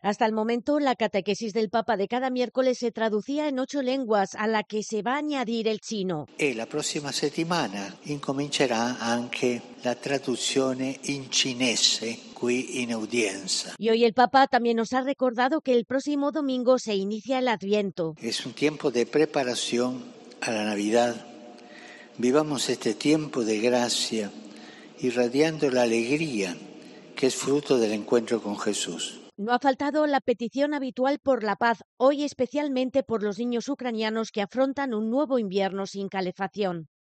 Hasta el momento, la catequesis del Papa de cada miércoles se traducía en 8 lenguas, a la que se va a añadir el chino. E la prossima settimana incomincerà anche la traduzione in cinese qui in udienza. Y hoy el Papa también nos ha recordado que el próximo domingo se inicia el Adviento. Es un tiempo de preparación a la Navidad. Vivamos este tiempo de gracia, irradiando la alegría que es fruto del encuentro con Jesús. No ha faltado la petición habitual por la paz, hoy especialmente por los niños ucranianos que afrontan un nuevo invierno sin calefacción.